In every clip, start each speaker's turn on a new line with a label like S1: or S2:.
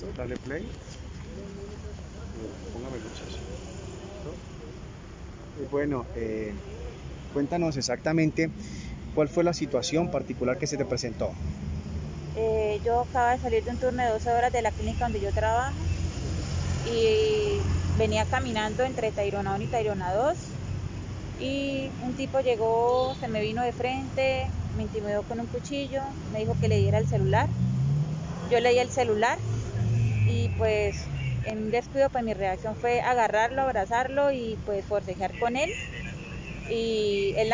S1: ¿Listo? Dale play. Póngame luces. Bueno, cuéntanos exactamente cuál fue la situación particular que se te presentó.
S2: Yo acabo de salir de un turno de 12 horas de la clínica donde yo trabajo y venía caminando entre Tayrona 1 y Tayrona 2 y un tipo llegó, se me vino de frente, me intimidó con un cuchillo, me dijo que le diera el celular. Yo le di el celular y pues en un descuido pues mi reacción fue agarrarlo, abrazarlo y pues forcejear con él, y él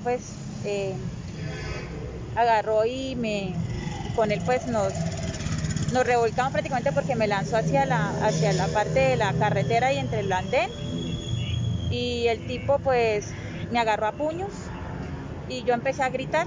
S2: agarró y con él pues nos revolcamos prácticamente porque me lanzó hacia la parte de la carretera y entre el andén, y el tipo pues me agarró a puños y yo empecé a gritar.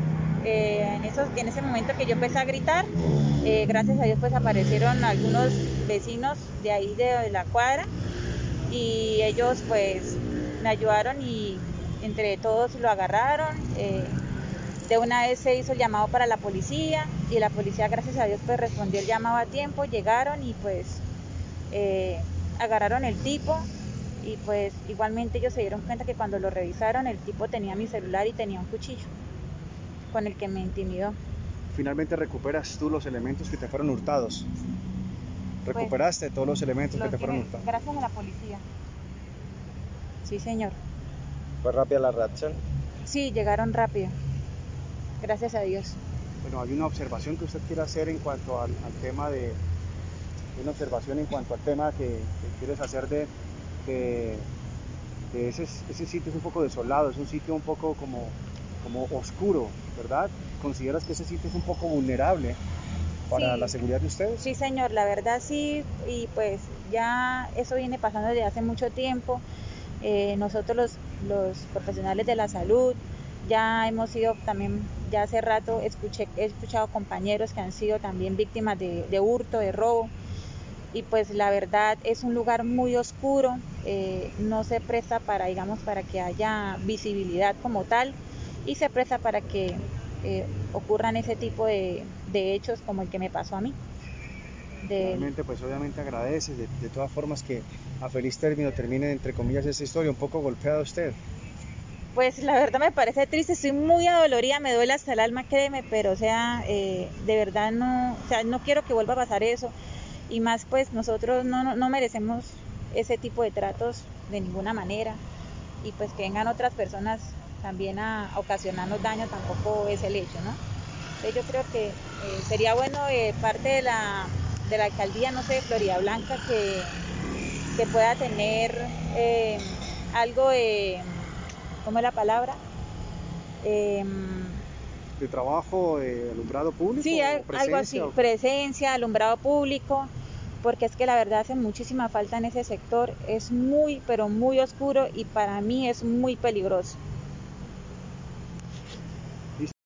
S2: En ese momento que yo empecé a gritar, gracias a Dios pues aparecieron algunos vecinos de ahí de la cuadra y ellos pues me ayudaron y entre todos lo agarraron. De una vez se hizo el llamado para la policía y la policía, gracias a Dios, pues respondió el llamado a tiempo, llegaron y pues agarraron el tipo, y pues igualmente ellos se dieron cuenta que cuando lo revisaron el tipo tenía mi celular y tenía un cuchillo con el que me intimidó.
S1: Finalmente recuperas tú los elementos que te fueron hurtados. Recuperaste
S2: Pues,
S1: todos los elementos que te fueron hurtados.
S2: gracias a la policía. Sí, señor.
S1: ¿Fue rápida la reacción?
S2: Sí, llegaron rápido. Gracias a Dios.
S1: Bueno, hay una observación que usted quiere hacer en cuanto al tema de... Una observación en cuanto al tema que quieres hacer de ese sitio es un poco desolado, es un sitio un poco como oscuro, ¿verdad? ¿Consideras que ese sitio es un poco vulnerable para la
S2: Sí,
S1: seguridad de ustedes?
S2: sí, señor, la verdad sí, y pues ya eso viene pasando desde hace mucho tiempo. Nosotros los profesionales de la salud ya hemos sido también, ya hace rato he escuchado compañeros que han sido también víctimas de hurto, de robo, y pues la verdad es un lugar muy oscuro, no se presta para, digamos, para que haya visibilidad como tal, y se presta para que ocurran ese tipo de hechos como el que me pasó a mí.
S1: Realmente, pues obviamente agradeces de todas formas que a feliz término termine, entre comillas, esta historia, un poco golpeado usted.
S2: Pues la verdad me parece triste, estoy muy adolorida, me duele hasta el alma, créeme, pero o sea, de verdad no, o sea, no quiero que vuelva a pasar eso, y más pues nosotros no merecemos ese tipo de tratos de ninguna manera, y pues que vengan otras personas también a ocasionarnos daño tampoco es el hecho, ¿no? Entonces yo creo que sería bueno parte de la alcaldía, no sé, de Florida Blanca, que pueda tener algo de, ¿cómo es la palabra? Eh,
S1: ¿De trabajo, alumbrado público
S2: sí,
S1: o
S2: algo
S1: presencia?
S2: así, presencia, alumbrado público, porque es que la verdad hace muchísima falta en ese sector, es muy, pero muy oscuro y para mí es muy peligroso.